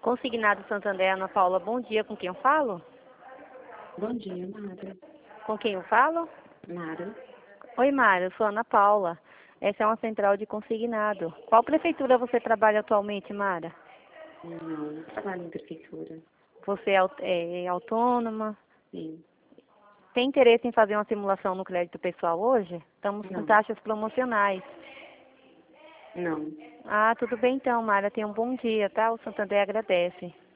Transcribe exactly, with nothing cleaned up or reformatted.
Consignado Santander, Ana Paula, bom dia. Com quem eu falo? Bom dia, Mara. Com quem eu falo? Mara. Oi, Mara, eu sou Ana Paula. Essa é uma central de consignado. Qual prefeitura você trabalha atualmente, Mara? Não, não trabalho em prefeitura. Você é, aut- é autônoma? Sim. Tem interesse em fazer uma simulação no crédito pessoal hoje? Estamos com Não. taxas promocionais. Não. Ah, tudo bem então, Mara. Tenha um bom dia, tá? O Santander agradece.